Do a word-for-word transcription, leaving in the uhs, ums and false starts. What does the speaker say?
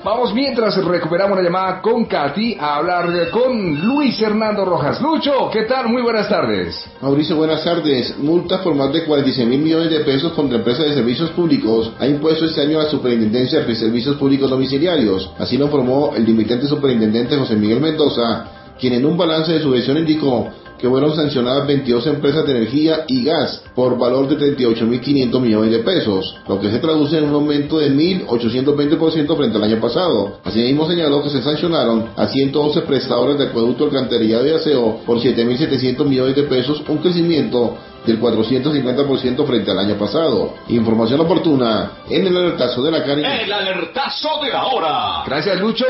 Vamos mientras recuperamos la llamada con Katy a hablar con Luis Hernando Rojas. Lucho, ¿qué tal? Muy buenas tardes. Mauricio, buenas tardes. Multas por más de cuarenta y seis mil millones de pesos contra empresas de servicios públicos ha impuesto este año la Superintendencia de Servicios Públicos Domiciliarios. Así lo informó el dimitente superintendente José Miguel Mendoza, quien en un balance de su gestión indicó que fueron sancionadas veintidós empresas de energía y gas por valor de treinta y ocho mil quinientos millones de pesos, lo que se traduce en un aumento de mil ochocientos veinte por ciento frente al año pasado. Asimismo señaló que se sancionaron a ciento once prestadores de acueducto, alcantarillado y aseo por siete mil setecientos millones de pesos, un crecimiento del cuatrocientos cincuenta por ciento frente al año pasado. Información oportuna en el alertazo de la Cari. El alertazo de la hora. Gracias, Lucho.